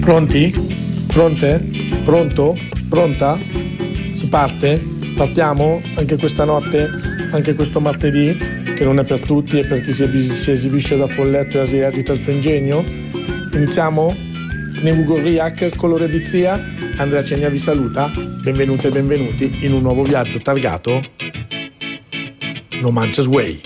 Pronti? Pronte? Pronto? Pronta? Si parte? Partiamo? Anche questa notte? Anche questo martedì? Che non è per tutti e per chi si esibisce da folletto e si agita il suo ingegno? Iniziamo? Neugo Riak, colore Bizia, Andrea Cegna vi saluta. Benvenute e benvenuti in un nuovo viaggio targato No Manches Way.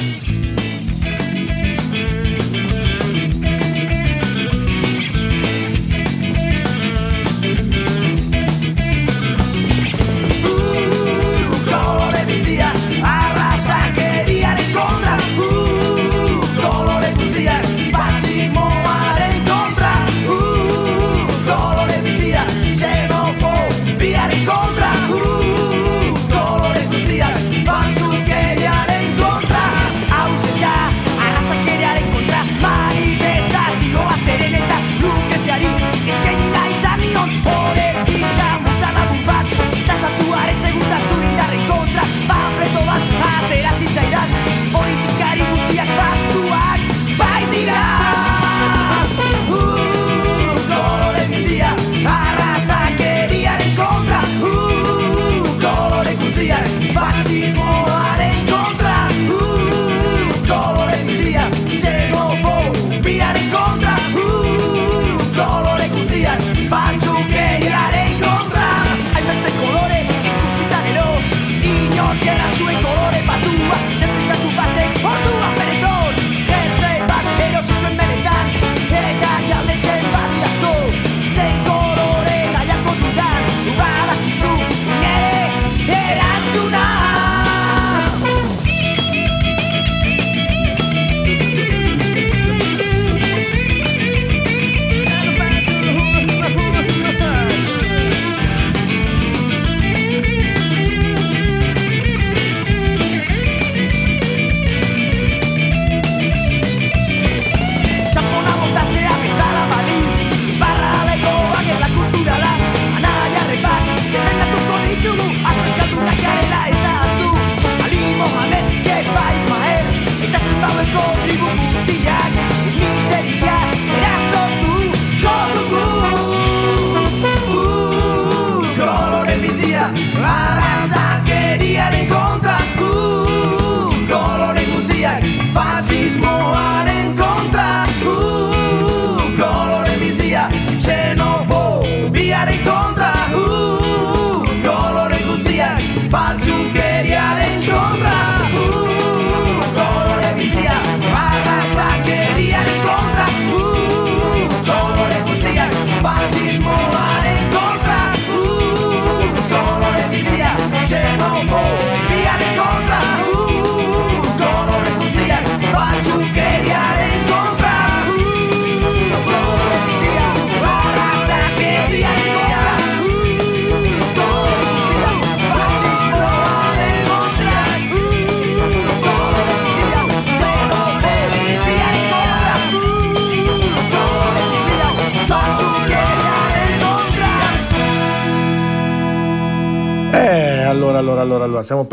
Allora, siamo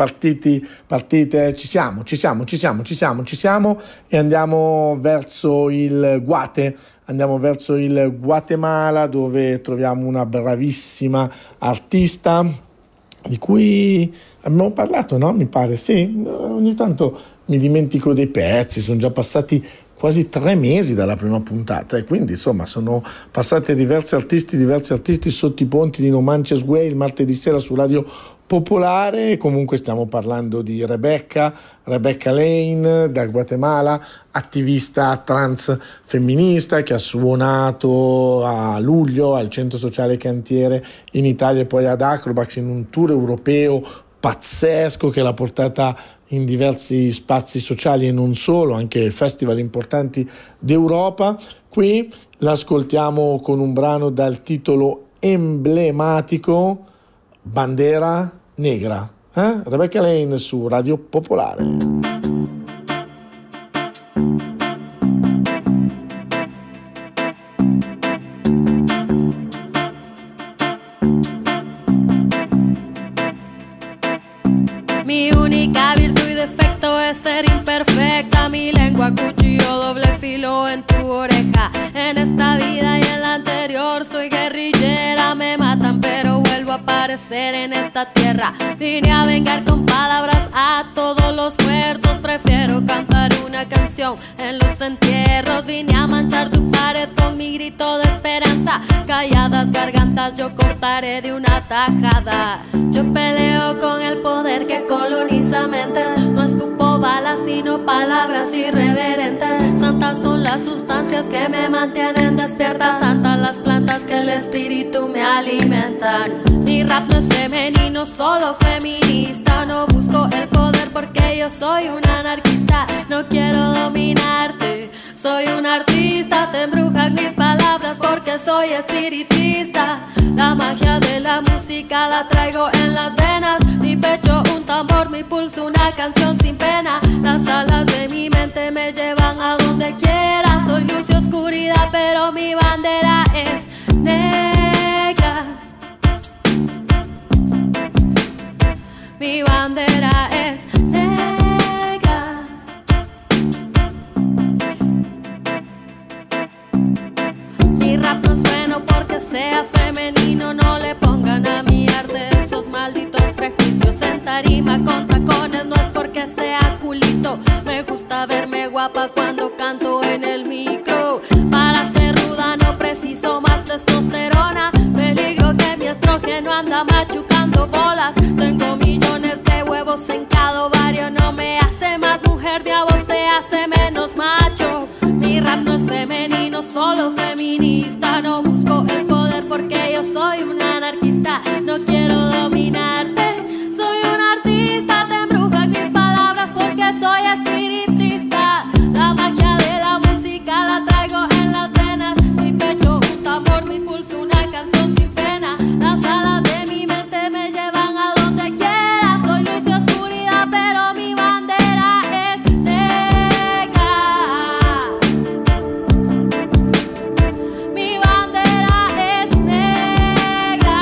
partite, ci siamo e andiamo verso il Guatemala, dove troviamo una bravissima artista di cui abbiamo parlato, no? Mi pare, sì, ogni tanto mi dimentico dei pezzi, sono già passati quasi 3 mesi dalla prima puntata e quindi insomma sono passati diversi artisti sotto i ponti di No Manches Way il martedì sera su Radio Popolare. Comunque stiamo parlando di Rebecca Lane dal Guatemala, attivista trans femminista che ha suonato a luglio al Centro Sociale Cantiere in Italia e poi ad Acrobax in un tour europeo pazzesco che l'ha portata in diversi spazi sociali e non solo, anche festival importanti d'Europa. Qui l'ascoltiamo con un brano dal titolo emblematico Bandera Negra, Rebecca Lane su Radio Popolare. Mi única virtud y defecto es ser imperfecta. Mi lengua cuchillo doble filo en tu oreja. En esta vida y en la anterior aparecer en esta tierra. Vine a vengar con palabras a todos los muertos. Prefiero cantar una canción en los entierros. Vine a manchar tu pared con mi grito de esperanza. Calladas gargantas yo cortaré de una tajada. Yo peleo con el poder que coloniza mentes. No escupo balas sino palabras irreverentes. Santas son las sustancias que me mantienen despierta. Santas las plantas que el espíritu me alimentan. Mi rap no es femenino, solo feminista. No busco el poder porque yo soy un anarquista. No quiero dominarte, soy un artista. Te embrujan mis palabras porque soy espiritista. La magia de la música la traigo en las venas. Mi pecho un tambor, mi pulso una canción sin pena. Las alas de mi mente me llevan a donde quiera. Soy luz y oscuridad, pero mi bandera es negra. Mi bandera es negra. Mi rap no es bueno porque sea femenino. No le pongan a mi arte esos malditos prejuicios. En tarima con tacones no es porque sea culito. Me gusta verme guapa cuando canto en el micro. Para ser ruda no preciso más testosterona. Peligro que mi estrógeno anda machucando bolas. Tengo millones de huevos en cada ovario. No me hace más mujer, de a vos te hace menos macho. Mi rap no es femenino, solo feminista. No busco el poder porque yo soy un anarquista. No quiero dominarte, soy un artista. Te embrujan mis palabras porque soy espiritista. La magia de la música la traigo en las venas. Mi pecho un tambor, mi pulso una canción sin pena. Las alas de mi mente me llevan a donde quiera. Soy luz y oscuridad, pero mi bandera es negra. Mi bandera es negra.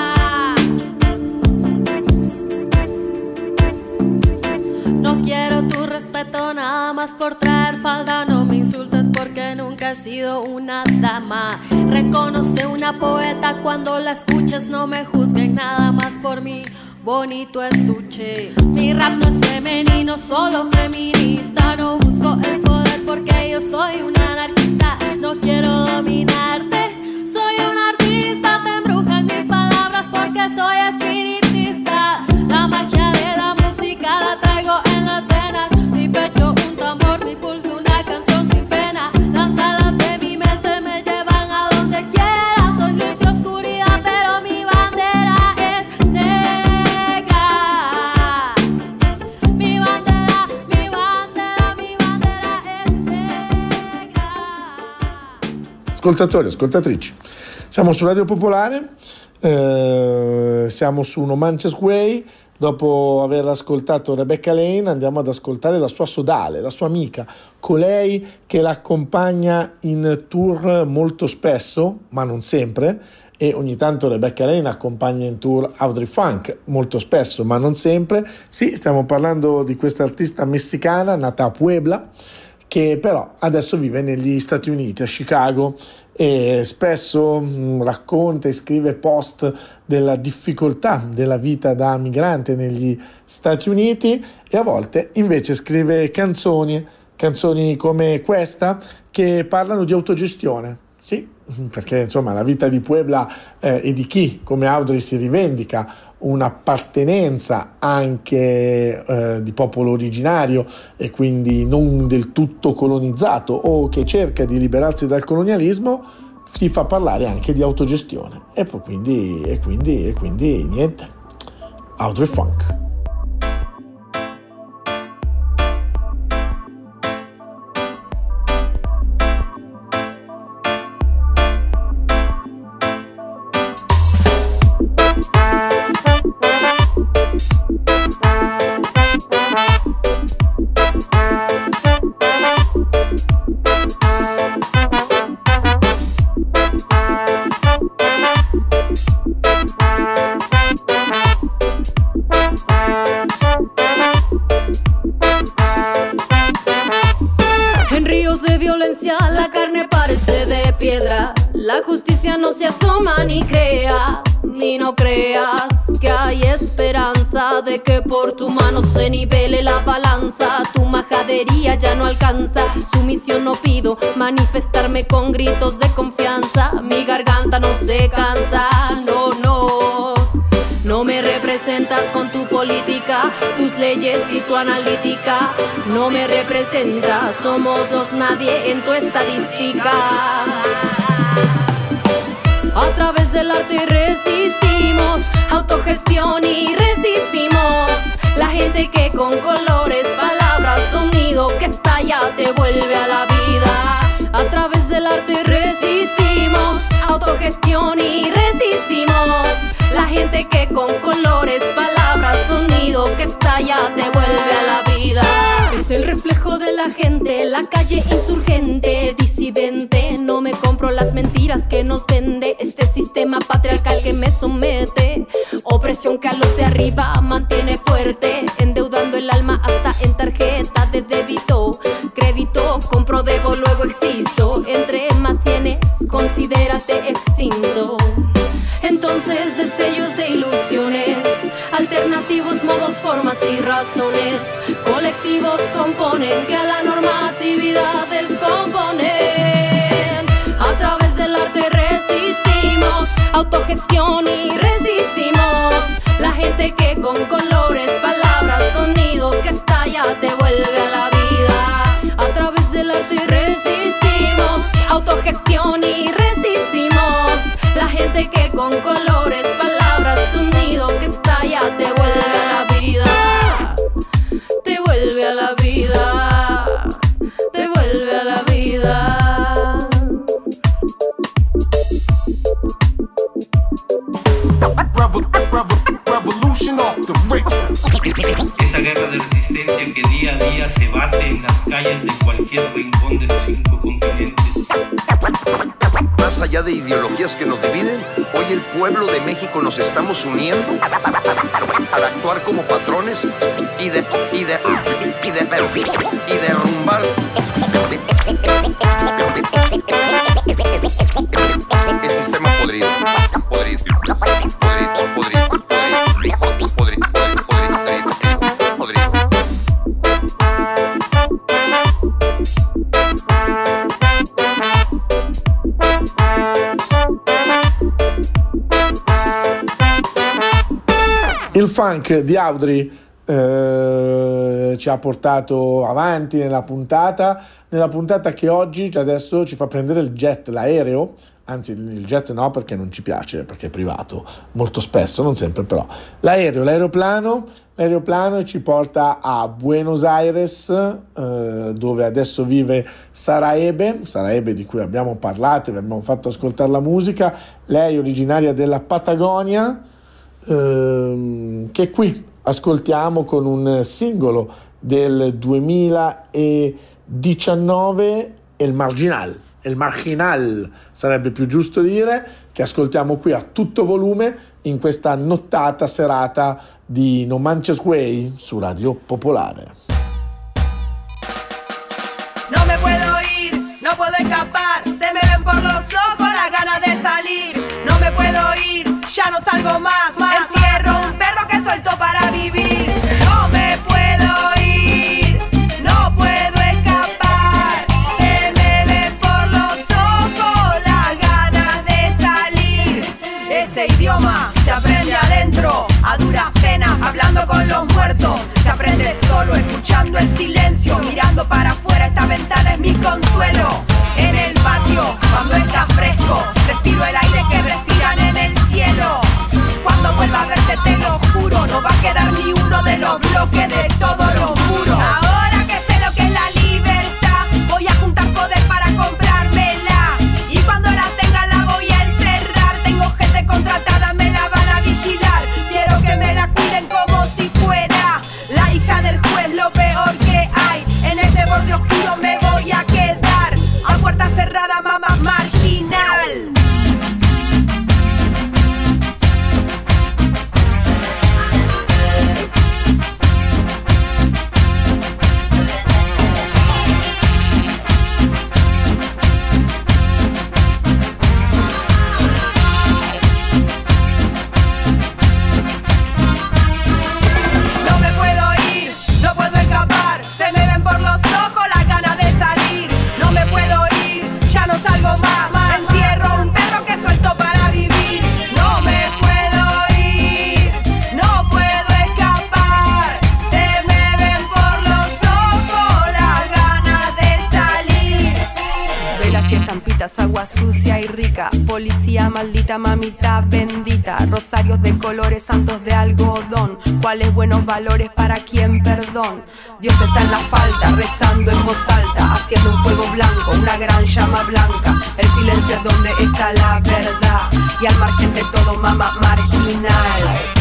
No quiero tu respeto nada más por traer falda. No me insultes porque nunca he sido una dama. Reconoce una poeta cuando la escuches. No me juzguen nada más por mi bonito estuche. Mi rap no es femenino, solo feminista. No busco el poder porque yo soy un anarquista. No quiero dominarte, soy un artista. Te embrujan mis palabras porque soy espiritista. La magia de la música la traigo en las venas. Mi pecho un tambor, mi pulso una canción sin pena. Las alas de mi mente me llevan a donde quiera. Soy luz y oscuridad, pero mi bandera es negra. Mi bandera, mi bandera, mi bandera es negra. Ascoltatori, ascoltatrici, siamo su Radio Popolare, siamo su No Manches Way. Dopo aver ascoltato Rebecca Lane andiamo ad ascoltare la sua sodale, la sua amica, colei che l'accompagna in tour molto spesso, ma non sempre, e ogni tanto Rebecca Lane accompagna in tour Audrey Funk, molto spesso, ma non sempre. Sì, stiamo parlando di questa artista messicana nata a Puebla, che però adesso vive negli Stati Uniti, a Chicago, e spesso racconta e scrive post della difficoltà della vita da migrante negli Stati Uniti, e a volte invece scrive canzoni come questa che parlano di autogestione. Sì, perché insomma la vita di Puebla e di chi come Audrey si rivendica un'appartenenza anche di popolo originario e quindi non del tutto colonizzato, o che cerca di liberarsi dal colonialismo, si fa parlare anche di autogestione. E poi quindi niente, Audrey Funk. La justicia no se asoma ni crea, ni no crea. de que por tu mano se nivele la balanza. Tu majadería ya no alcanza, sumisión no pido, manifestarme con gritos de confianza. Mi garganta no se cansa, no, no. No me representas con tu política, tus leyes y tu analítica. No me representas, somos los nadie en tu estadística. A través del arte resistimos, autogestión y resistimos. La gente que con colores, palabras, sonido que estalla te vuelve a la vida. A través del arte resistimos, autogestión y resistimos. La gente que con colores, palabras, sonido que estalla te vuelve a la vida. Es el reflejo de la gente, la calle insurgente, disidente. No me compro las mentiras que nos vende este sistema patriarcal que me somete. Opresión que a los de arriba mantiene fuerte, endeudando el alma hasta en tarjeta de débito. Crédito, compro, debo, luego existo. Entre más tienes, considérate extinto. Entonces destellos de ilusiones, alternativos modos, formas y razones, colectivos componen que a la normatividad descomponen. A través del arte resistimos, autogestión y resistimos. La gente que con colores, palabras, sonidos que estalla te vuelve a la vida. A través del arte resistimos, autogestión y resistimos. La gente que con colores, palabras, sonido que estalla te vuelve a la vida. Te vuelve a la vida. Te vuelve a la vida. Esa guerra de resistencia que día a día se bate en las calles de cualquier rincón de los 5 continentes. Más allá de ideologías que nos dividen, hoy el pueblo de México nos estamos uniendo al actuar como patrones y derrumbar el sistema podrido. Il funk di Audrey ci ha portato avanti nella puntata che oggi, adesso, ci fa prendere il jet, l'aereo, anzi il jet no perché non ci piace, perché è privato, molto spesso, non sempre però, l'aeroplano ci porta a Buenos Aires, dove adesso vive Saraebe di cui abbiamo parlato e vi abbiamo fatto ascoltare la musica. Lei è originaria della Patagonia, che qui ascoltiamo con un singolo del 2019, El Marginal sarebbe più giusto dire, che ascoltiamo qui a tutto volume in questa serata di No Manches Way su Radio Popolare. No me puedo ir, no puedo escapar, se me ven por los ojos las ganas de salir. No me puedo ir, ya no salgo más. Encierro un perro que suelto para vivir. No me puedo ir, no puedo escapar, se me ven por los ojos las ganas de salir. Este idioma se aprende adentro, a duras penas, hablando con los muertos. Se aprende solo, escuchando el silencio, mirando para afuera, esta ventana es mi consuelo. En el patio, cuando está fresco, respiro el aire que respiran en el cielo. Cuando vuelva a verte te lo juro, no va a quedar ni uno de los bloques de todos los muros. Ahora que sé lo que es la libertad, voy a juntar poder para comprármela. Y cuando la tenga la voy a encerrar. Tengo gente contratada, me la van a vigilar. Quiero que me la cuiden como si fuera la hija del juez, lo peor que hay. En este borde oscuro me voy a quedar, a puerta cerrada, mamá marginal. maldita mamita bendita. Rosarios de colores, santos de algodón. ¿Cuáles buenos valores para quien perdón? Dios está en la falta, rezando en voz alta, haciendo un fuego blanco, una gran llama blanca. El silencio es donde está la verdad, y al margen de todo mama marginal.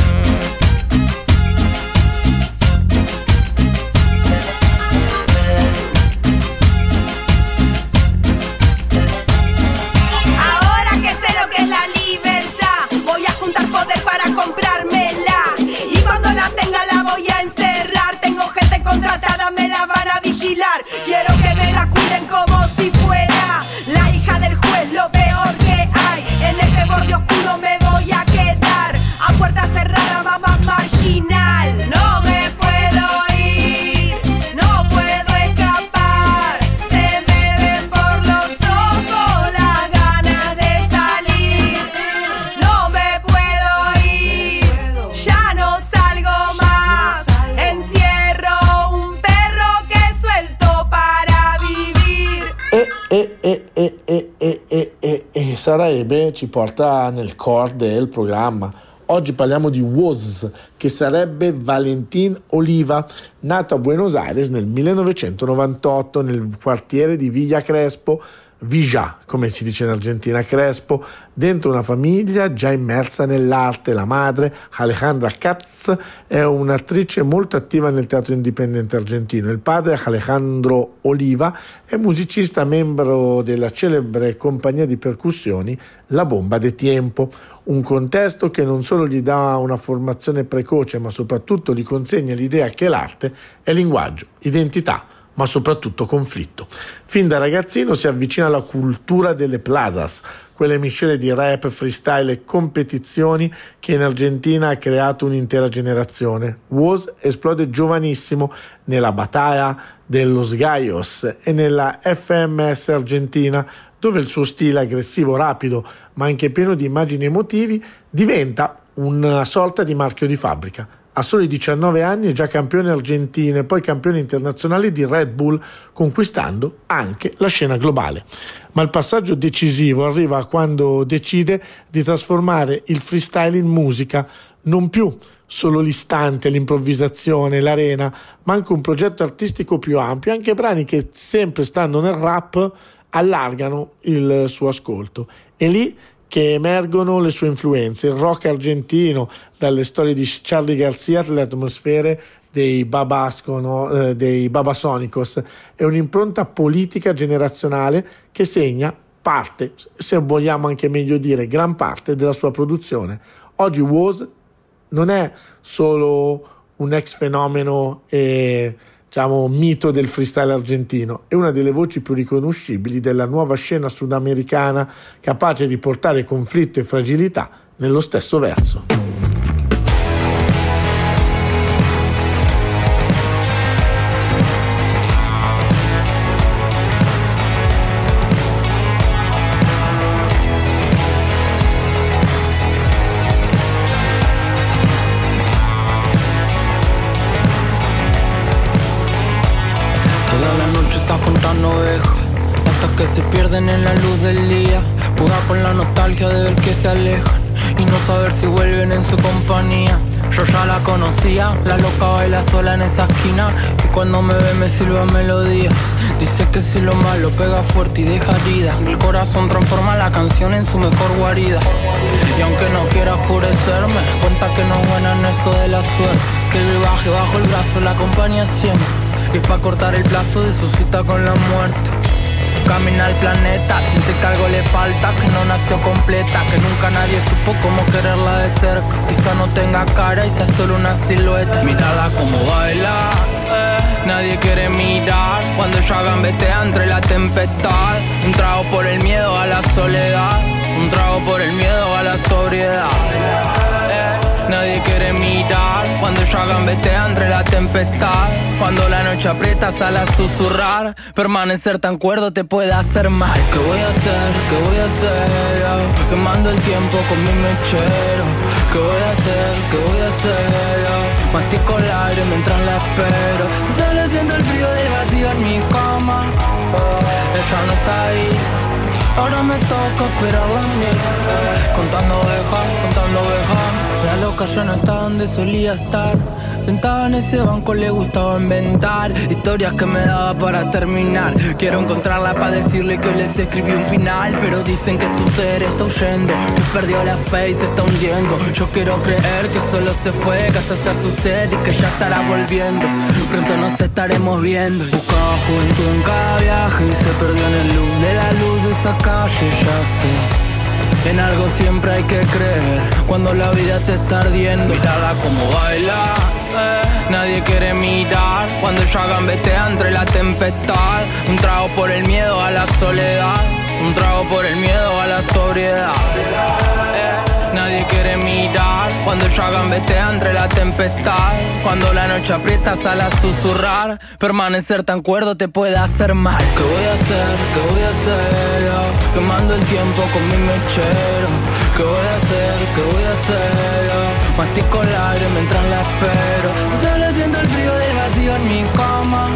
Contratada me la van a vigilar. Quiero que me la cuiden como si fuera la hija del juez, lo peor que hay. En este borde oscuro me voy a quedar, a puerta cerrada, mamá marginal. No me puedo ir, no puedo escapar. Se me ven por los ojos las ganas de salir. No me puedo ir, ya no salgo más. Encierro Sara Ebe ci porta nel core del programma. Oggi parliamo di Woz, che sarebbe Valentín Oliva, nato a Buenos Aires nel 1998 nel quartiere di Villa Crespo, Villa, come si dice in Argentina, Crespo, dentro una famiglia già immersa nell'arte. La madre, Alejandra Katz, è un'attrice molto attiva nel teatro indipendente argentino. Il padre, Alejandro Oliva, è musicista, membro della celebre compagnia di percussioni La Bomba de Tiempo, un contesto che non solo gli dà una formazione precoce, ma soprattutto gli consegna l'idea che l'arte è linguaggio, identità, ma soprattutto conflitto. Fin da ragazzino si avvicina alla cultura delle plazas, quelle miscele di rap, freestyle e competizioni che in Argentina ha creato un'intera generazione. Woz esplode giovanissimo nella Batalla de los Gallos e nella FMS argentina, dove il suo stile aggressivo, rapido, ma anche pieno di immagini emotivi, diventa una sorta di marchio di fabbrica. A soli 19 anni è già campione argentino e poi campione internazionale di Red Bull, conquistando anche la scena globale. Ma il passaggio decisivo arriva quando decide di trasformare il freestyle in musica, non più solo l'istante, l'improvvisazione, l'arena, ma anche un progetto artistico più ampio, anche brani che, sempre stando nel rap, allargano il suo ascolto. E lì che emergono le sue influenze, il rock argentino, dalle storie di Charly Garcia alle atmosfere dei Babasónicos, e un'impronta politica generazionale che segna parte, se vogliamo anche meglio dire gran parte, della sua produzione. Oggi Woz non è solo un ex fenomeno e mito del freestyle argentino, è una delle voci più riconoscibili della nuova scena sudamericana, capace di portare conflitto e fragilità nello stesso verso. Que se pierden en la luz del día, jugar con la nostalgia de ver que se alejan y no saber si vuelven en su compañía. Yo ya la conocía, la loca baila sola en esa esquina y cuando me ve me silba melodías. Dice que si lo malo pega fuerte y deja herida, el corazón transforma la canción en su mejor guarida. Y aunque no quiera oscurecerme, cuenta que no es buena en eso de la suerte, que el vivaje bajo el brazo la acompaña siempre, y pa' cortar el plazo de su cita con la muerte. Camina el planeta, siente que algo le falta, que no nació completa, que nunca nadie supo cómo quererla de cerca. Quizá no tenga cara y sea solo una silueta. Mírala como baila, nadie quiere mirar cuando ella gambetea entre la tempestad. Un trago por el miedo a la soledad, un trago por el miedo a la sobriedad. Nadie quiere mirar cuando ella gambetea entre la tempestad. Cuando la noche aprieta sale a susurrar. Permanecer tan cuerdo te puede hacer mal. ¿Qué voy a hacer? ¿Qué voy a hacer? Quemando el tiempo con mi mechero. ¿Qué voy a hacer? ¿Qué voy a hacer? Mastico el aire mientras la espero. Solo siento el frío del vacío en mi cama. Ella no está ahí. Ahora me toca esperar la mía. Contando ovejas. La loca ya no está donde solía estar. Sentada en ese banco le gustaba inventar historias que me daba para terminar. Quiero encontrarla para decirle que les escribí un final, pero dicen que su ser está huyendo, que perdió la fe y se está hundiendo. Yo quiero creer que solo se fue, que eso ya sucede y que ya estará volviendo. Pronto nos estaremos viendo. Buscaba juventud en cada viaje y se perdió en el loop de la luz de esa calle, ya sé. En algo siempre hay que creer cuando la vida te está ardiendo. Mirarla como baila, nadie quiere mirar cuando ella gambetea entre la tempestad. Un trago por el miedo a la soledad, un trago por el miedo a la sobriedad. Nadie quiere mirar cuando ella gambetea entre la tempestad. Cuando la noche aprieta sale a susurrar. Permanecer tan cuerdo te puede hacer mal. ¿Qué voy a hacer? ¿Qué voy a hacer? Yo, quemando el tiempo con mi mechero. ¿Qué voy a hacer? ¿Qué voy a hacer? Yo, mastico el aire mientras la espero. Y solo siento el frío del vacío en mi cama.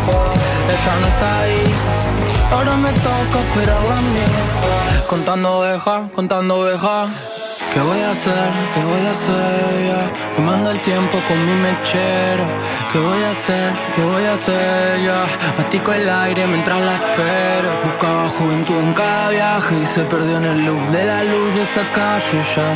Ella no está ahí. Ahora me toca esperar la mía. Contando ovejas. ¿Qué voy a hacer? ¿Qué voy a hacer? Ya, quemando el tiempo con mi mechero. ¿Qué voy a hacer? ¿Qué voy a hacer? Ya, mastico el aire mientras la espero. Buscaba juventud en cada viaje y se perdió en el loop de la luz de esa calle, ya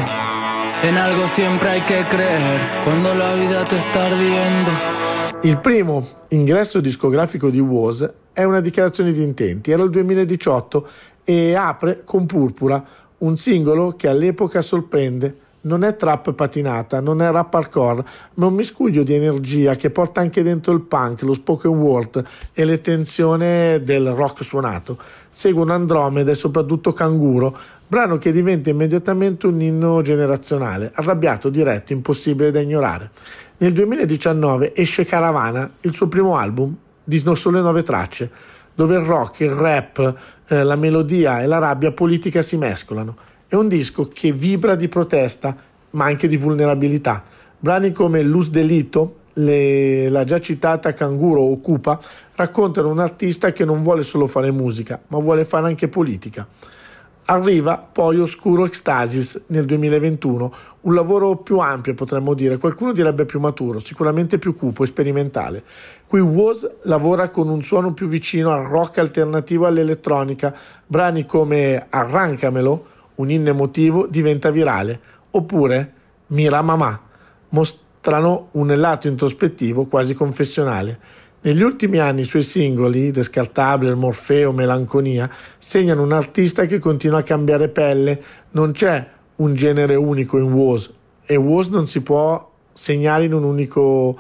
sé. En algo siempre hay che creer quando la vita ti sta ardiendo. Il primo ingresso discografico di Woz è una dichiarazione di intenti. Era il 2018 e apre con Purpura, un singolo che all'epoca sorprende. Non è trap patinata, non è rap hardcore, ma un miscuglio di energia che porta anche dentro il punk, lo spoken word e le tensioni del rock suonato. Seguono Andromeda e soprattutto Canguro, brano che diventa immediatamente un inno generazionale, arrabbiato, diretto, impossibile da ignorare. Nel 2019 esce Caravana, il suo primo album, di sole 9 tracce, dove il rock, il rap, la melodia e la rabbia politica si mescolano. È un disco che vibra di protesta, ma anche di vulnerabilità. Brani come Luz Delito, la già citata Canguro o Cupa, raccontano un artista che non vuole solo fare musica, ma vuole fare anche politica. Arriva poi Oscuro Ecstasis nel 2021, un lavoro più ampio potremmo dire, qualcuno direbbe più maturo, sicuramente più cupo e sperimentale. Qui Woz lavora con un suono più vicino al rock alternativo all'elettronica, brani come Arrancamelo, un inno emotivo, diventa virale, oppure Mira Mamà, mostrano un lato introspettivo quasi confessionale. Negli ultimi anni i suoi singoli, Descartable, Morfeo, Melanconia, segnano un artista che continua a cambiare pelle. Non c'è un genere unico in Woz e Woz non si può segnare in un unico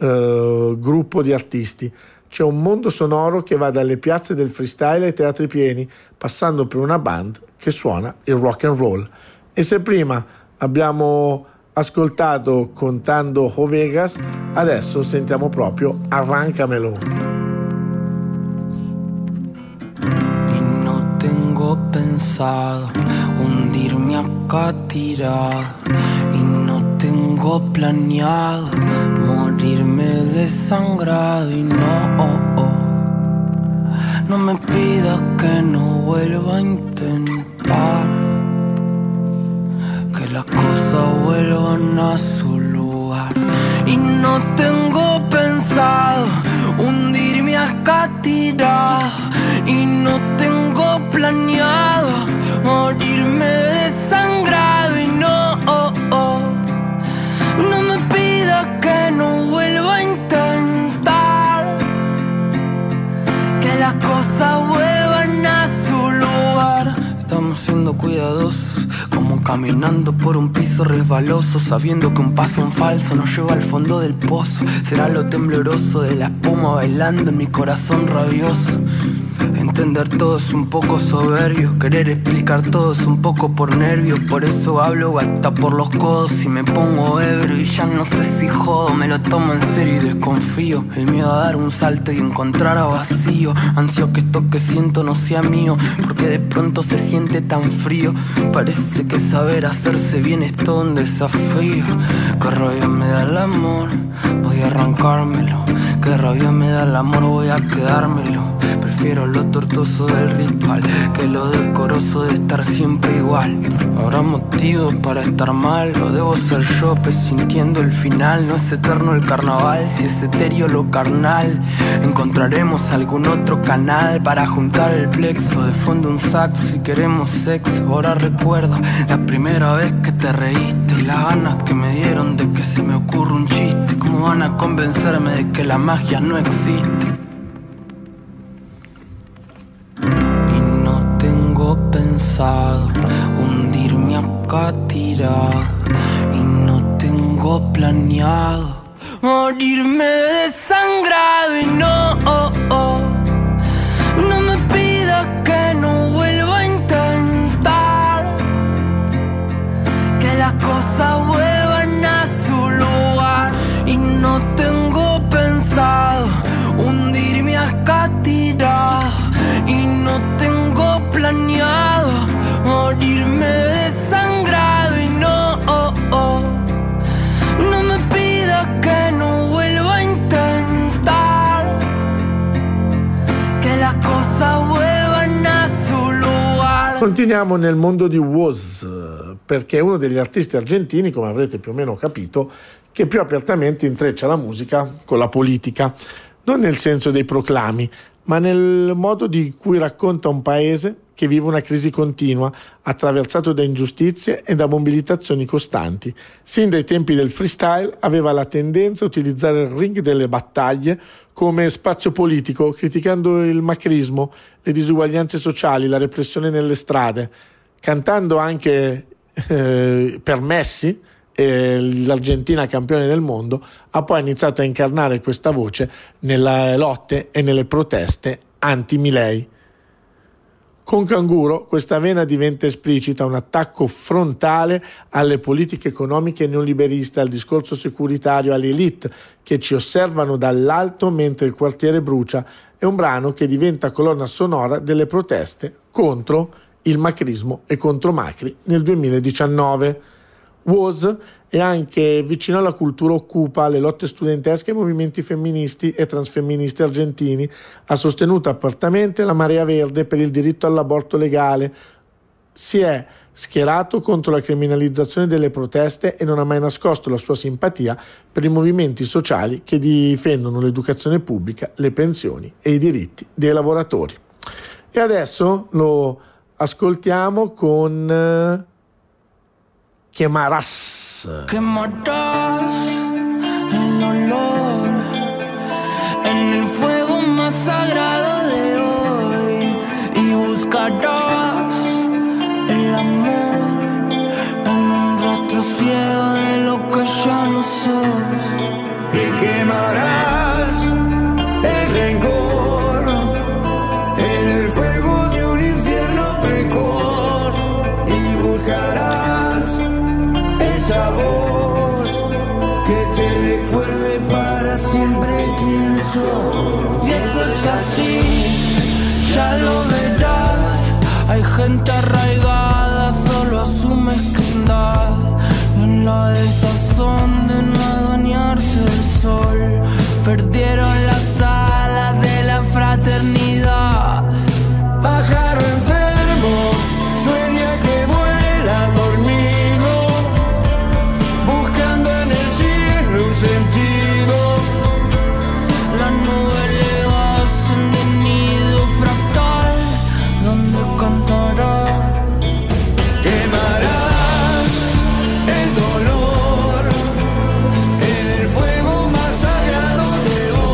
gruppo di artisti. C'è un mondo sonoro che va dalle piazze del freestyle ai teatri pieni, passando per una band che suona il rock and roll. E se prima abbiamo ascoltato Contando Ovejas, adesso sentiamo proprio Arráncamelo. Y no tengo pensado hundirme acá tirado, y no tengo planeado morirme desangrado. Y no me pidas que no vuelva a intentar que las cosas vuelvan a su lugar. Y no tengo pensado hundirme acá tirado, y no tengo planeado morirme desangrado. Y no me pidas que no vuelva a intentar que las cosas vuelvan a su lugar. Estamos siendo cuidadosos, como caminando por un piso resbaloso, sabiendo que un paso en falso nos lleva al fondo del pozo. Será lo tembloroso de la espuma bailando en mi corazón rabioso. Entender todo es un poco soberbio, querer explicar todo es un poco por nervios. Por eso hablo hasta por los codos y me pongo ebrio. Y ya no sé si jodo, me lo tomo en serio y desconfío. El miedo a dar un salto y encontrar a vacío. Ansio que esto que siento no sea mío, porque de pronto se siente tan frío. Parece que saber hacerse bien es todo un desafío. Qué rabia me da el amor, voy a arrancármelo. Qué rabia me da el amor, voy a quedármelo. prefiero lo tortuoso del ritual que lo decoroso de estar siempre igual. Habrá motivos para estar mal, lo debo ser yo, pues sintiendo el final. No es eterno el carnaval, si es etéreo lo carnal. Encontraremos algún otro canal para juntar el plexo. De fondo un saxo si queremos sexo. Ahora recuerdo la primera vez que te reíste y las ganas que me dieron de que se me ocurra un chiste. ¿Cómo van a convencerme de que la magia no existe? Y no tengo pensado hundirme acá tirado, y no tengo planeado morirme desangrado. Y no, no me pidas que no vuelva a intentar que las cosas vuelvan a su lugar. Y no tengo pensado hundirme acá tirado, y no tengo planeado morirme desangrado. Y no, no me pidas que no vuelva a intentar que las cosas vuelvan a su lugar. Continuiamo nel mondo di Woz, perché è uno degli artisti argentini, come avrete più o meno capito, che più apertamente intreccia la musica con la politica, non nel senso dei proclami, ma nel modo di cui racconta un paese che vive una crisi continua, attraversato da ingiustizie e da mobilitazioni costanti. Sin dai tempi del freestyle aveva la tendenza a utilizzare il ring delle battaglie come spazio politico, criticando il macrismo, le disuguaglianze sociali, la repressione nelle strade, cantando anche per Messi, l'Argentina campione del mondo. Ha poi iniziato a incarnare questa voce nelle lotte e nelle proteste anti-Milei. Con Canguro questa vena diventa esplicita, un attacco frontale alle politiche economiche neoliberiste, al discorso securitario, alle elite che ci osservano dall'alto mentre il quartiere brucia. È un brano che diventa colonna sonora delle proteste contro il macrismo e contro Macri nel 2019. Woz è anche vicino alla cultura occupa, alle lotte studentesche e ai movimenti femministi e transfemministi argentini. Ha sostenuto apertamente la Marea Verde per il diritto all'aborto legale. Si è schierato contro la criminalizzazione delle proteste e non ha mai nascosto la sua simpatia per i movimenti sociali che difendono l'educazione pubblica, le pensioni e i diritti dei lavoratori. E adesso lo ascoltiamo con Quemarás. Quemarás el dolor en el fuego más sagrado de hoy, y buscarás el amor en un rostro ciego de lo que ya no sos. Y quemarás el rencor en el fuego de un infierno precor, y buscarás esa voz que te recuerde para siempre quién sos. Y eso es así, ya lo verás. Hay gente arraigada solo a su mezquindad, en la desazón de no adueñarse del sol. Perdieron las alas de la fraternidad. Pájaro enfermo, sueña que vuela dormido, buscando en el cielo un sentido. Las nubes le hacen de nido fractal donde cantará. Quemarás el dolor en el fuego más sagrado de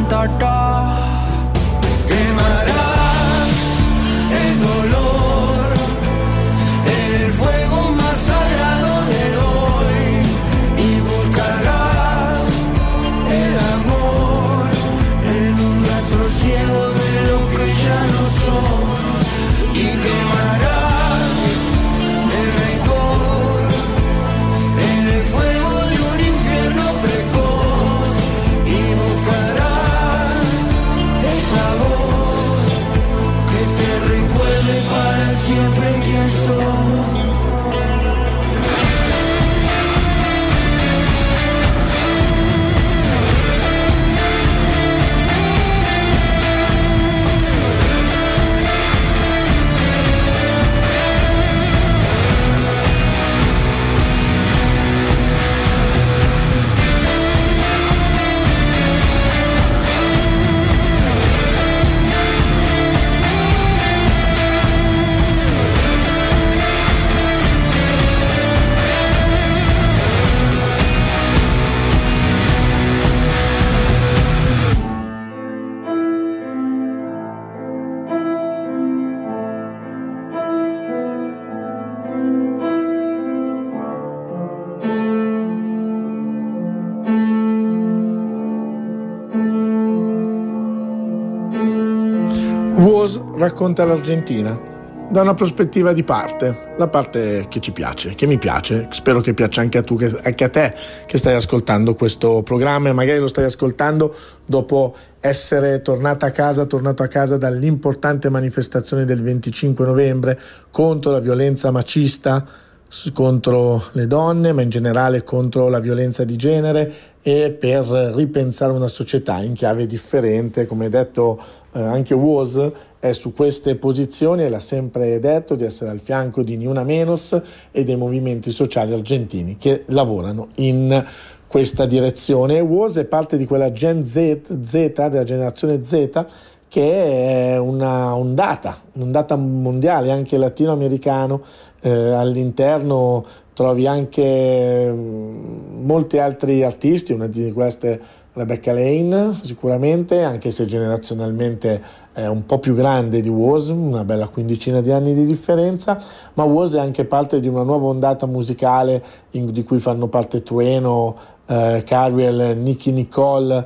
cantará. Quemarás el dolor en el fuego más sagrado de hoy y buscarás el amor en un rastro ciego de lo que ya no somos y quemarás el rencor en el fuego de un infierno precoz y buscarás esa voz que te recuerde para siempre quién somos. Woz racconta l'Argentina da una prospettiva di parte, la parte che ci piace, che mi piace, spero che piaccia anche a tu, anche a te che stai ascoltando questo programma e magari lo stai ascoltando dopo essere tornato a casa dall'importante manifestazione del 25 novembre contro la violenza macista, contro le donne, ma in generale contro la violenza di genere e per ripensare una società in chiave differente. Come detto anche Woz è su queste posizioni e l'ha sempre detto di essere al fianco di Ni Una Menos e dei movimenti sociali argentini che lavorano in questa direzione. Woz è parte di quella Gen Z, della generazione Z, che è una ondata mondiale, anche latinoamericano. All'interno trovi anche molti altri artisti, una di queste Rebecca Lane sicuramente, anche se generazionalmente è un po' più grande di Woz, una bella quindicina di anni di differenza, ma Woz è anche parte di una nuova ondata musicale di cui fanno parte Trueno, Cariel, Nicki Nicole,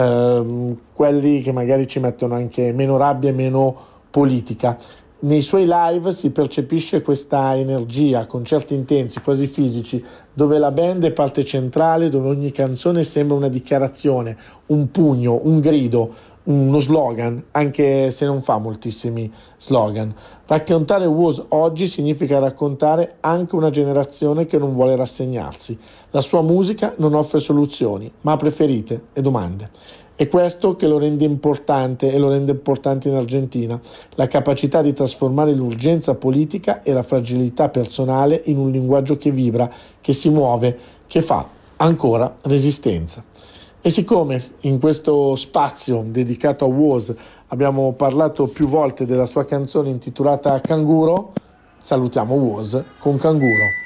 quelli che magari ci mettono anche meno rabbia e meno politica. Nei suoi live si percepisce questa energia, concerti intensi, quasi fisici, dove la band è parte centrale, dove ogni canzone sembra una dichiarazione, un pugno, un grido, uno slogan, anche se non fa moltissimi slogan. Raccontare Woz oggi significa raccontare anche una generazione che non vuole rassegnarsi. La sua musica non offre soluzioni, ma preferite e domande. È questo che lo rende importante e lo rende importante in Argentina, la capacità di trasformare l'urgenza politica e la fragilità personale in un linguaggio che vibra, che si muove, che fa ancora resistenza. E siccome in questo spazio dedicato a Woz abbiamo parlato più volte della sua canzone intitolata Canguro, salutiamo Woz con Canguro.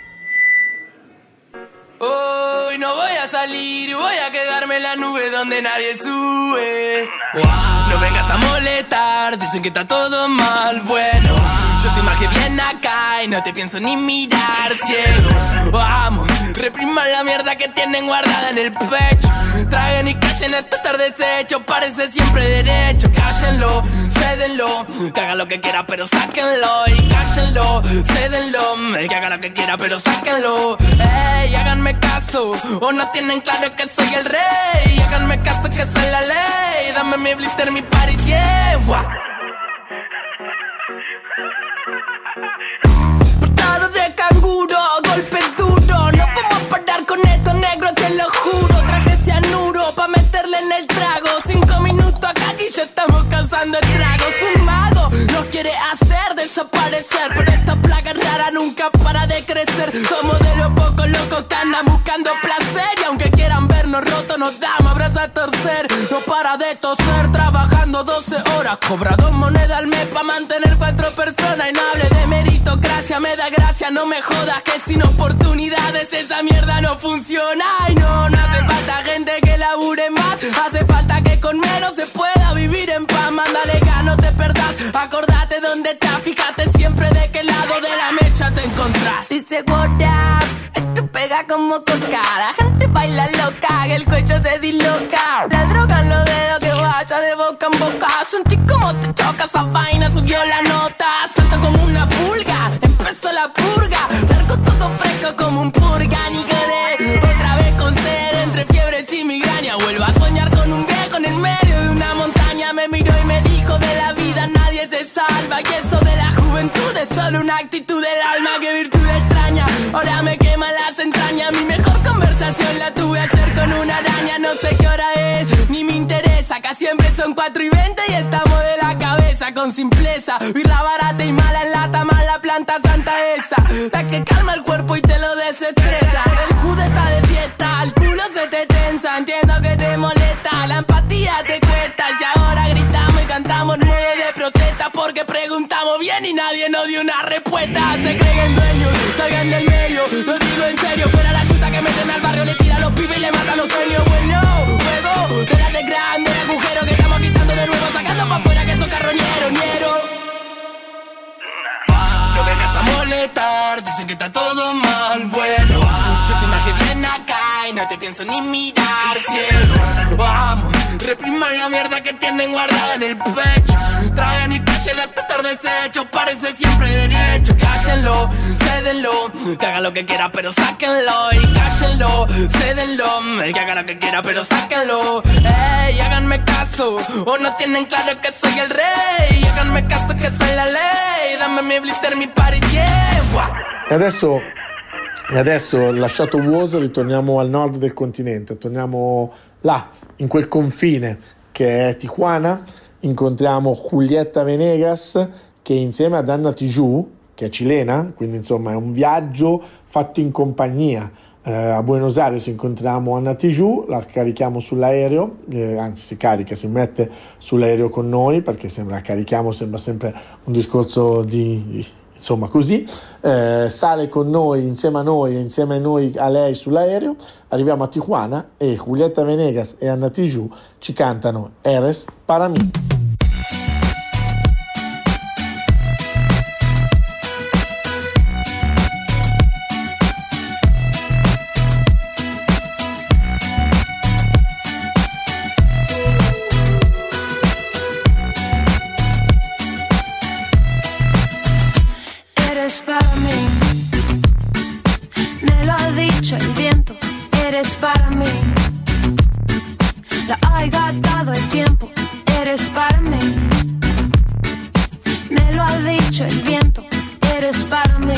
Hoy no voy a salir, voy a quedarme en la nube donde nadie sube. Wow. No vengas a molestar, dicen que está todo mal. Bueno, yo estoy más que bien acá y no te pienso ni mirar, ciego. Vamos, repriman la mierda que tienen guardada en el pecho. Traguen y callen esto estar deshecho, parece siempre derecho. Cállenlo, cédenlo, que haga lo que quiera pero sáquenlo. Y cállenlo, cédenlo, que haga lo que quiera pero sáquenlo. Ey, háganme caso, o no tienen claro que soy el rey. Háganme caso que soy la ley, dame mi blister, mi party 100. Portada de canguro, golpe duro. No podemos parar con esto, negro, te lo juro. Traje cianuro pa' meterle en el trago. 5 minutos acá y ya estamos causando estragos. Un mago nos quiere hacer desaparecer, pero esta plaga rara nunca para de crecer. Somos de los pocos locos que andan buscando placer, y aunque quieran vernos rotos nos damos abrazos a torcer. No para de toser, trabajando 12 horas, cobra 2 monedas al mes pa' mantener 4 personas. Y no hable de meritocracia, me da gracia, no me jodas que sin oportunidades esa mierda no funciona. Y no hace falta gente que labure más, hace falta que con menos se pueda vivir en paz. Mándale gas, no te perdás, acordate dónde estás. Fíjate siempre de qué lado de la mecha te encontrás. Dice what up, esto pega como coca. La gente baila loca, que el cuello se disloca. La droga en los dedos que vaya de boca en boca. Sentí como te choca esa vaina, subió la nota. Salta como una pulga, empezó la purga. Largo todo fresco como un purga, ni quedé. Otra vez con sed, entre fiebres y migraña. Vuelvo a soñar con un viejo en el medio de una montaña. Me miró y me dijo de la vida nadie se salva. Y eso de la juventud es solo una actitud del alma. Qué virtud extraña, ahora me quema las entrañas. Mi mejor conversación la tuve ayer con una araña. No sé qué hora es, ni me interesa. Acá siempre son 4:20 y estamos de la cabeza con simpleza. Birra barata y mala en lata, mala planta santa esa. La que calma el cuerpo y te lo desestresa. El judo está de fiesta, el culo se te tensa. Entiendo que te molesta, la empatía te cuesta. Y ahora gritamos y cantamos 9 de protesta. Porque preguntamos bien y nadie nos dio una respuesta. Se creen dueños, salgan del medio. Lo digo en serio, fuera la chuta que meten al barrio. Le tira a los pibes y le matan los sueños. Bueno, juego de la de grande el agujero que estamos quitando de nuevo. Sacando pa' afuera que son carroñeros, ñeros. No vengas a molestar, dicen que está todo mal, bueno. Yo te imagino bien acá y no te pienso ni mirar, cielo. Vamos, repriman la mierda que tienen guardada en el pecho. Traen y callen hasta tarde deshecho, parece siempre derecho. Cállenlo, cédenlo, que haga lo que quiera pero sáquenlo. Y cállenlo, cédenlo, que haga lo que quiera pero sáquenlo. Ey, háganme caso, o no tienen claro que soy el rey. Háganme caso que soy la ley, dammi mi blister, mi party, yeah. E adesso, lasciato Woz, ritorniamo al nord del continente, torniamo là, in quel confine che è Tijuana. Incontriamo Julieta Venegas che insieme ad Anna Tijoux, che è cilena, quindi insomma è un viaggio fatto in compagnia. A Buenos Aires incontriamo Anna Tijoux, la carichiamo sull'aereo, anzi si carica, si mette sull'aereo con noi perché sembra sempre un discorso di insomma così, sale con noi, insieme a noi e insieme a noi a lei sull'aereo. Arriviamo a Tijuana e Julieta Venegas e Anna Tijoux ci cantano Eres para mí. Para mí, la ha gastado el tiempo, eres para mí. Me lo ha dicho el viento, eres para mí.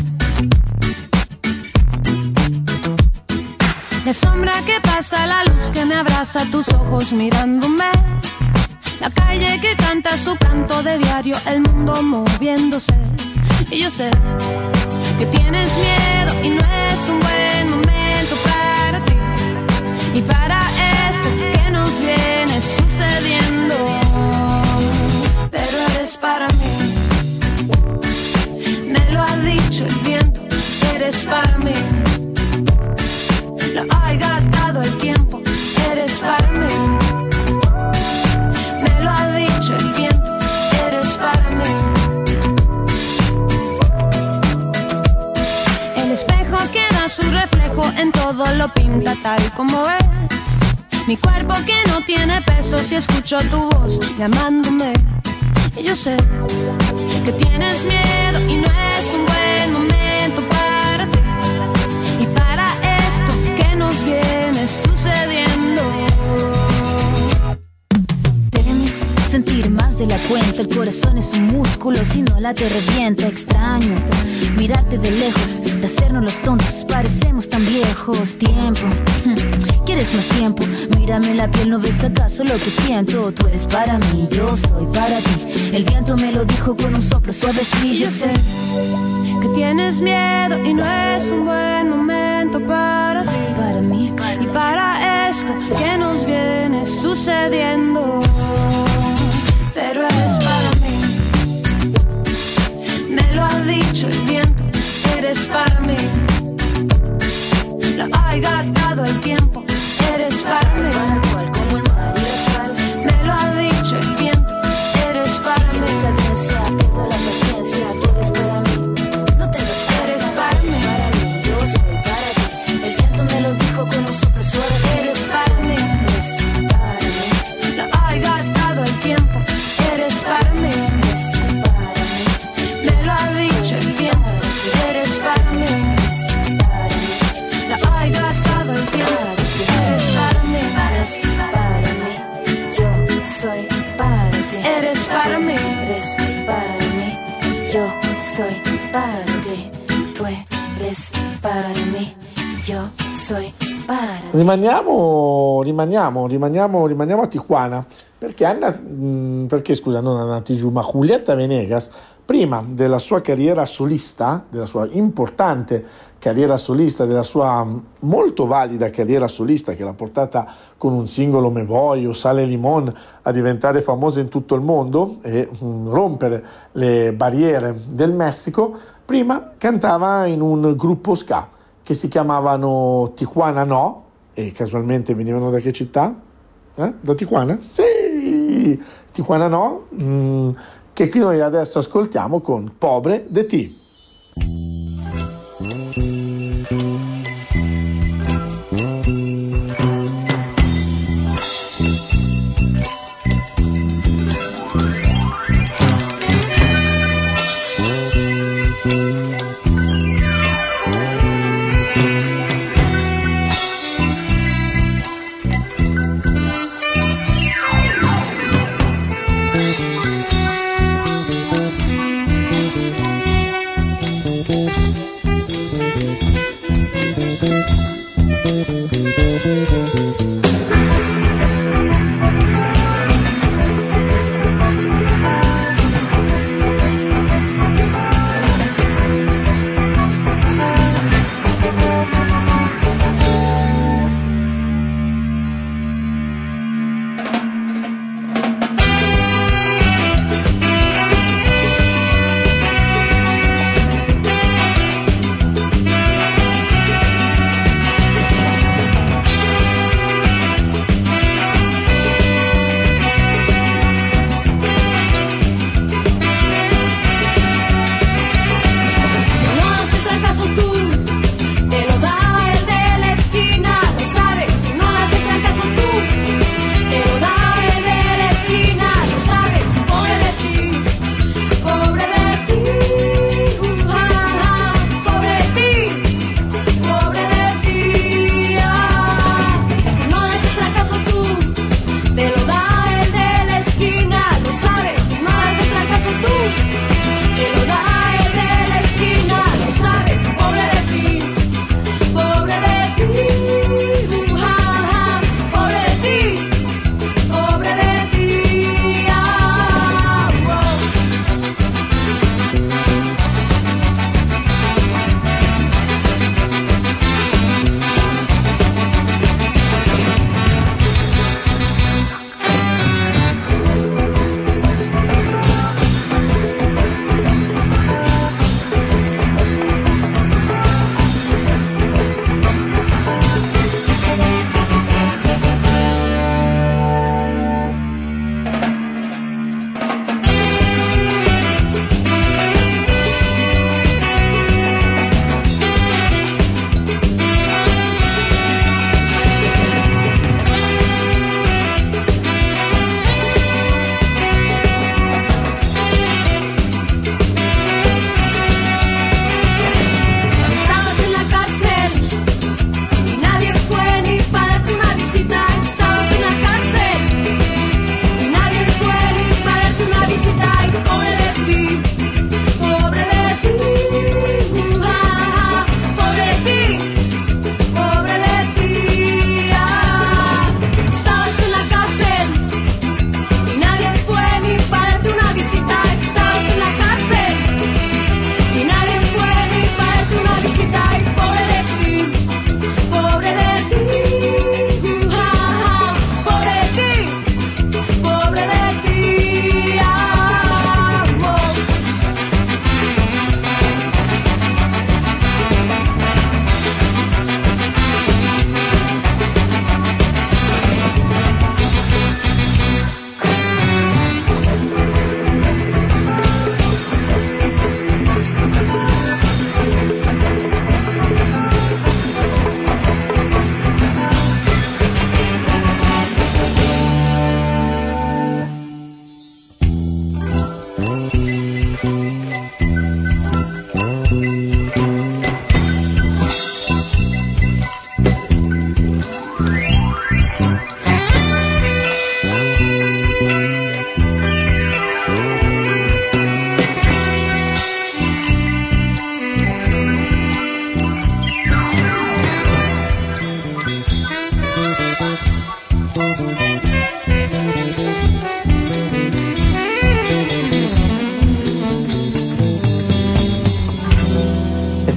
La sombra que pasa, la luz que me abraza, tus ojos mirándome. La calle que canta su canto de diario, el mundo moviéndose. Y yo sé que tienes miedo y no es un buen momento para ti. Y para esto que nos viene sucediendo, pero eres para mí. Me lo ha dicho el viento, eres para mí. Lo ha gastado el tiempo, eres para mí. Me lo ha dicho el viento, eres para mí. El espejo que da su reflejo en todo lo pinta tal como es. Mi cuerpo que no tiene peso si escucho tu voz llamándome. Y yo sé que tienes miedo y no es un buen momento para ti. Y para esto que nos viene sucediendo. Temes sentir más de la cuenta. El corazón es un músculo, si no la te revienta. Extraño mirarte de lejos, de hacernos los tontos, parecemos tan viejos. Tiempo, ¿quieres más tiempo? Mírame la piel, ¿no ves acaso lo que siento? Tú eres para mí, yo soy para ti. El viento me lo dijo con un soplo suavecillo. Yo sé que tienes miedo y no es un buen momento para ti. Para mí y para esto que nos viene sucediendo, pero eres para mí. Me lo ha dicho el viento, eres para mí. Lo ha gastado el tiempo, eres para mí. Tal cual como el mar y la sal, soy para ti. Eres para mí. Eres para mí. Yo soy para ti. Tú eres para mí. Yo soy para ti. Rimaniamo a Tijuana, perché scusa, non Anna Tijoux, ma Julieta Venegas, prima della sua carriera solista, della sua importante carriera solista, della sua molto valida carriera solista che l'ha portata con un singolo Me Voy o Sale Limón a diventare famosa in tutto il mondo e rompere le barriere del Messico, prima cantava in un gruppo ska che si chiamavano Tijuana No, e casualmente venivano da che città? Da Tijuana? Sì! Tijuana No, che qui noi adesso ascoltiamo con Pobre de Ti.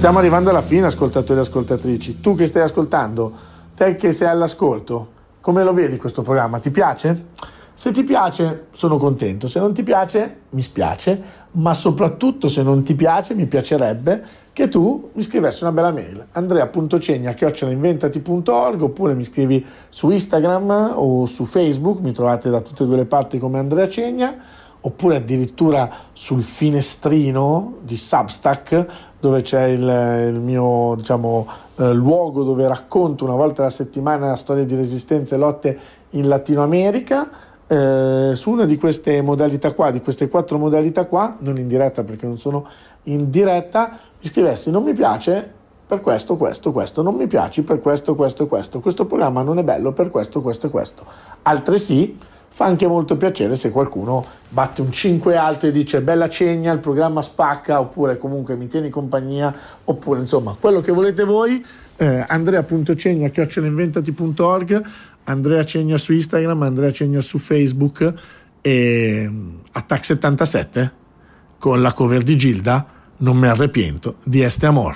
Stiamo arrivando alla fine, ascoltatori e ascoltatrici. Tu che stai ascoltando, te che sei all'ascolto, come lo vedi questo programma? Ti piace? Se ti piace sono contento, se non ti piace mi spiace, ma soprattutto se non ti piace mi piacerebbe che tu mi scrivessi una bella mail, andrea.cegna@inventati.org, oppure mi scrivi su Instagram o su Facebook, mi trovate da tutte e due le parti come Andrea Cegna, oppure addirittura sul finestrino di Substack, dove c'è il mio, luogo dove racconto una volta alla settimana la storia di resistenza e lotte in Latino America. Su una di queste modalità qua, di queste 4 modalità qua, non in diretta perché non sono in diretta, mi scrivessi: non mi piace per questo, non mi piaci per questo, questo programma non è bello per questo e questo. Altresì fa anche molto piacere se qualcuno batte un 5 alto e dice: bella Cegna, il programma spacca, oppure comunque mi tieni compagnia, oppure insomma quello che volete voi. Andrea.cegna@inventati.org, Andrea Cegna su Instagram, Andrea Cegna su Facebook, e Attack 77 con la cover di Gilda, Non me arrepiento, di Este Amor.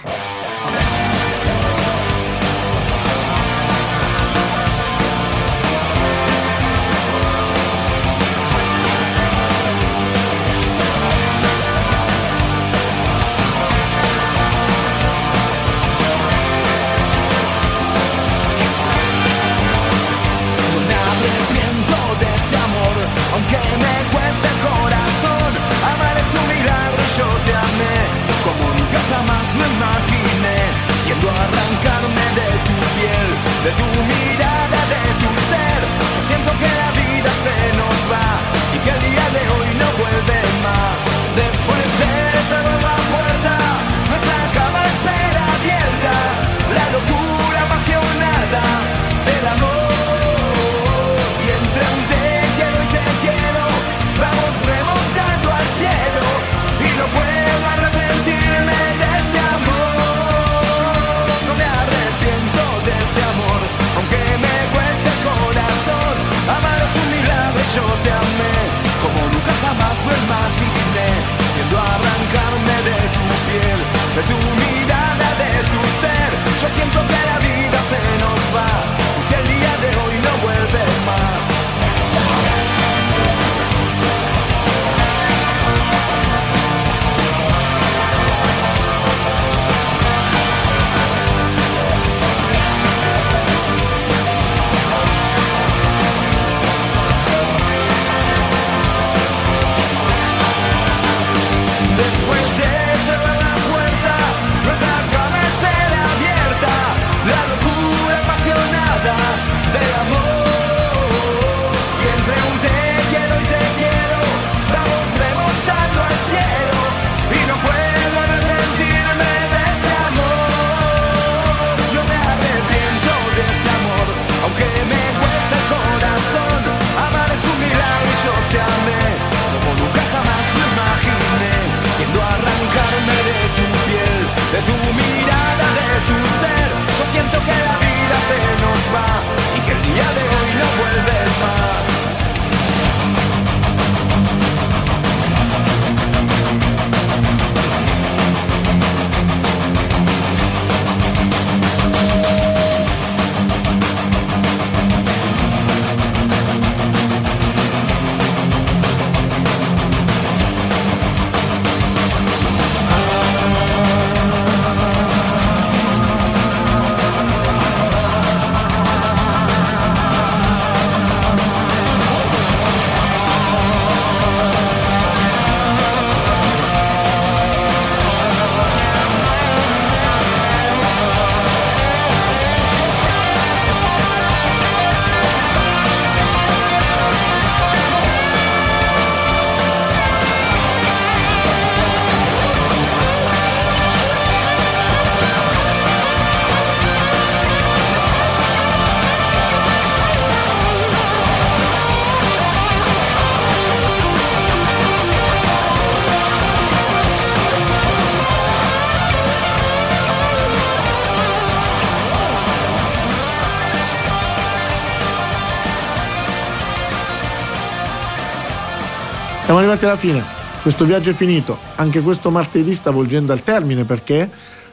Siamo arrivati alla fine, questo viaggio è finito, anche questo martedì sta volgendo al termine perché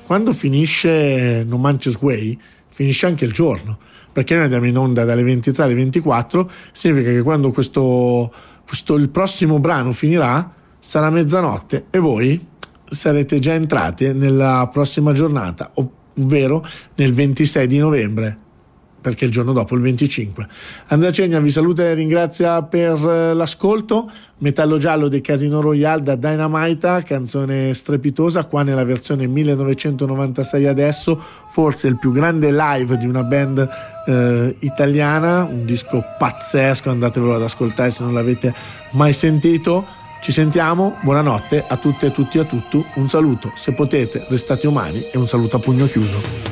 quando finisce No Manches Way finisce anche il giorno, perché noi andiamo in onda dalle 23 alle 24, significa che quando il prossimo brano finirà sarà mezzanotte e voi sarete già entrati nella prossima giornata, ovvero nel 26 di novembre, perché il giorno dopo il 25. Andrea Cegna vi saluta e ringrazia per l'ascolto. Metallo Giallo dei Casino Royale da Dynamite, canzone strepitosa, qua nella versione 1996 adesso, forse il più grande live di una band italiana, un disco pazzesco, andatevelo ad ascoltare se non l'avete mai sentito. Ci sentiamo, buonanotte a tutte e tutti, a tutto, un saluto, se potete restate umani e un saluto a pugno chiuso.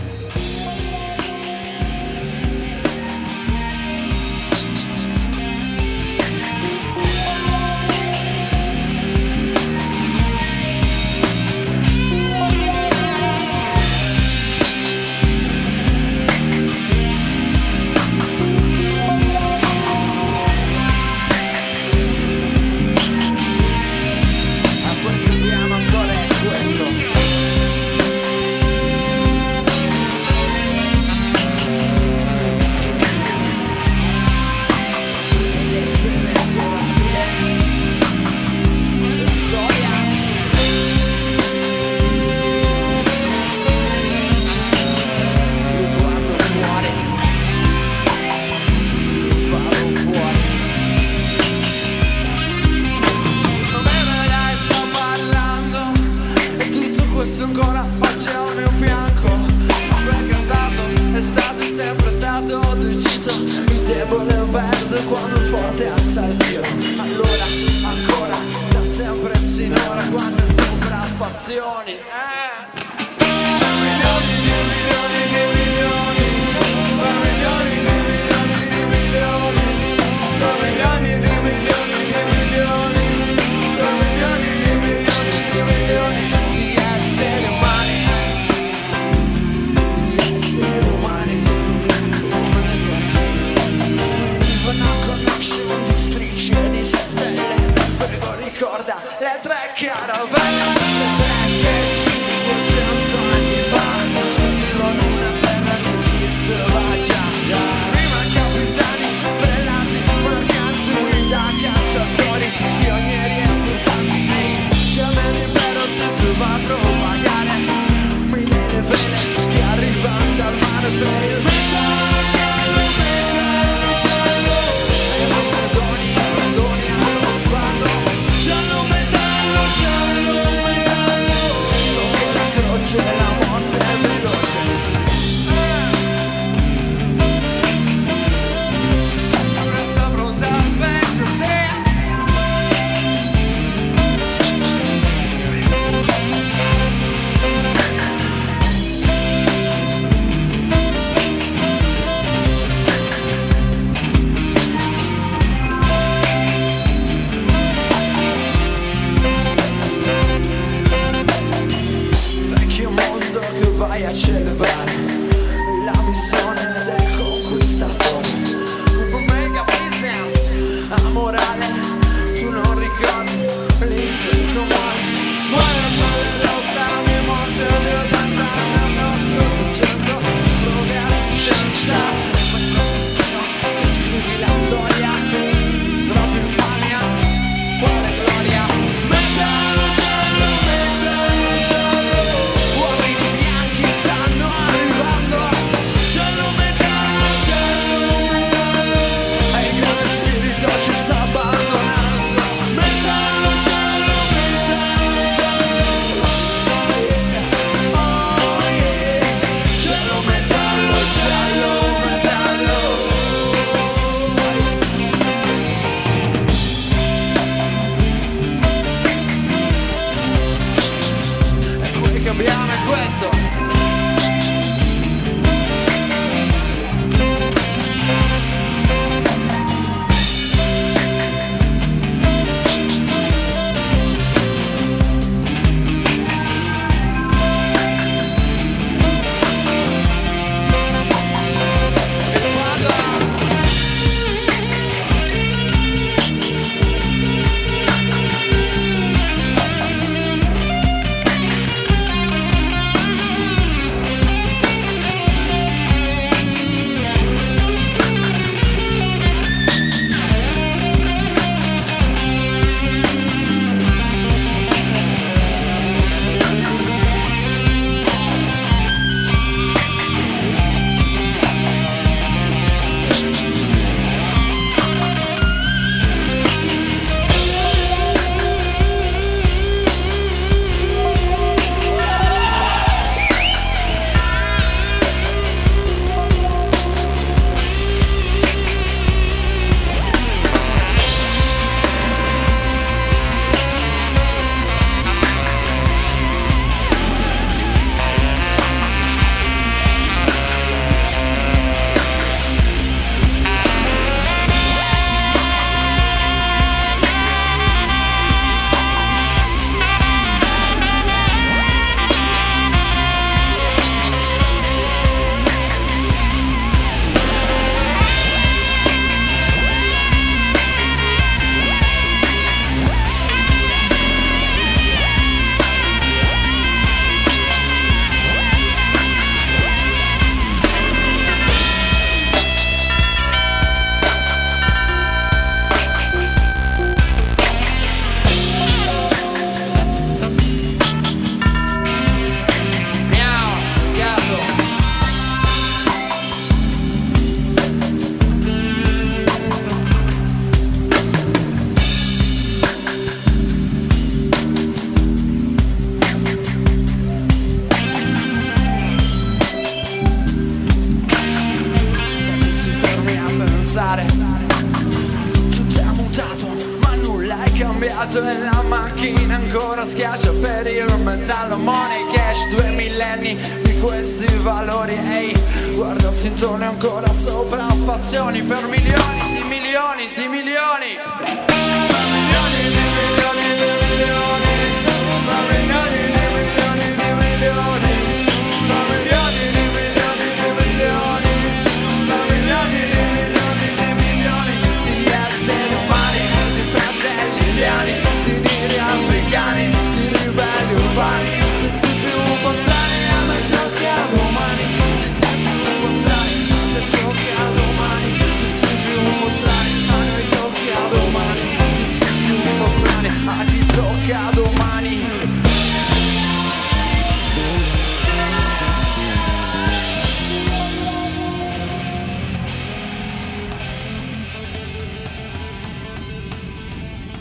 un viaggio e la macchina ancora schiaccia per il metallo, money, cash, 2 millenni di questi valori. Ehi, guarda il zintone ancora sopraffazioni per milioni di milioni di milioni.